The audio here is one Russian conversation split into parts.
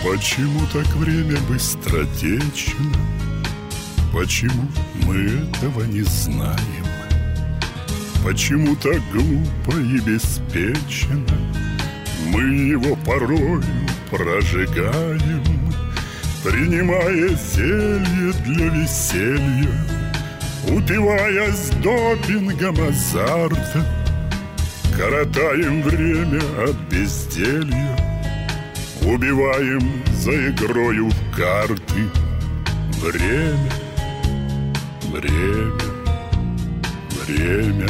Почему так время быстротечно? Почему мы этого не знаем? Почему так глупо и беспечно мы его порою прожигаем, принимая зелье для веселья, упиваясь допингом азарта, коротаем время от безделья, убиваем за игрою в карты время, время, время.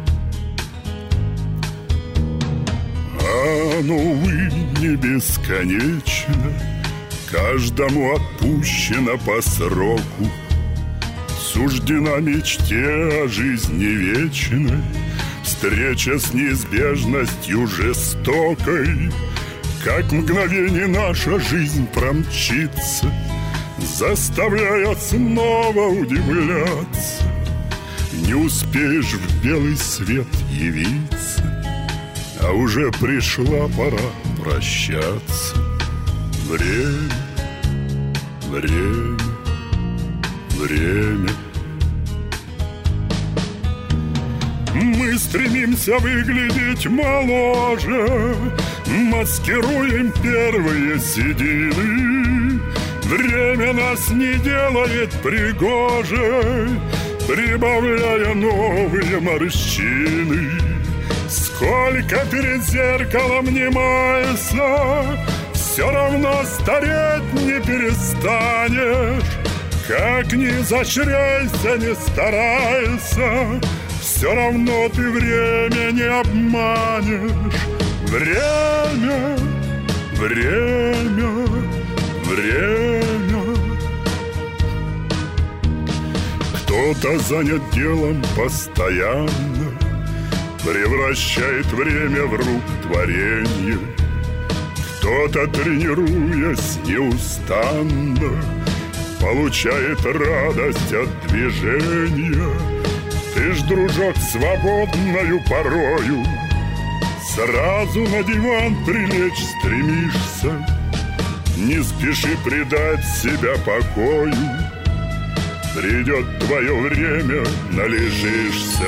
Оно, увы, не бесконечно, каждому отпущено по сроку. Суждена мечте о жизни вечной, встреча с неизбежностью жестокой. Как мгновение наша жизнь промчится, заставляя снова удивляться. Не успеешь в белый свет явиться, а уже пришла пора прощаться. Время, время, время. Мы стремимся выглядеть моложе, маскируем первые седины. Время нас не делает пригожей, прибавляя новые морщины. Сколько перед зеркалом не майся, все равно стареть не перестанешь. Как ни изощряйся, не старайся, все равно ты время не обманешь. Время, время, время. Кто-то занят делом постоянно, превращает время в рук творенье. Кто-то, тренируясь неустанно, получает радость от движения. Ты ж, дружок, свободною порою сразу на диван прилечь стремишься. Не спеши предать себя покою, придет твое время, належишься.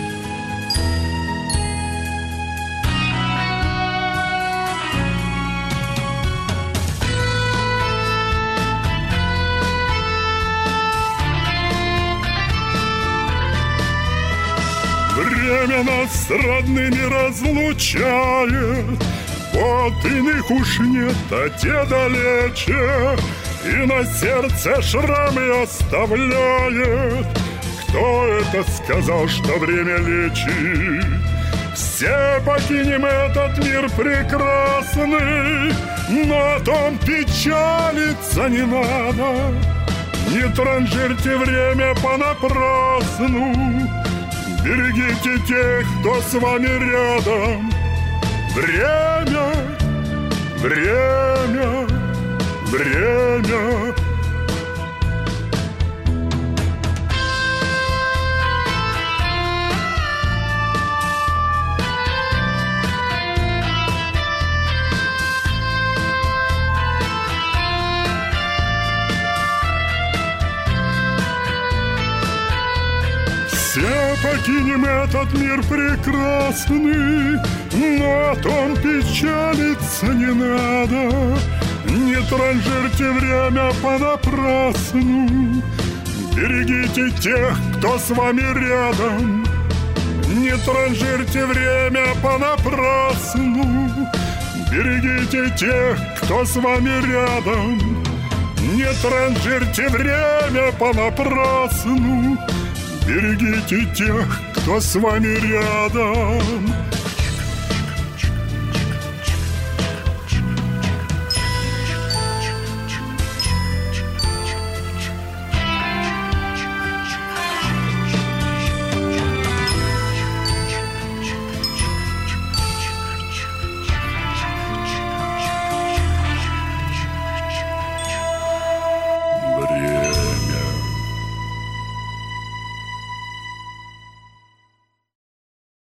Время нас с родными разлучает, вот иных уж нет, а те далече, и на сердце шрамы оставляет. Кто это сказал, что время лечит? Все покинем этот мир прекрасный, но о том печалиться не надо. Не транжирьте время понапрасну, берегите тех, кто с вами рядом. Время, время, время. Все покинем этот мир прекрасный, но о том печалиться не надо. Не транжирьте время понапрасну, берегите тех, кто с вами рядом. Не транжирьте время понапрасну, берегите тех, кто с вами рядом. Не транжирьте время понапрасну, берегите тех, кто с вами рядом.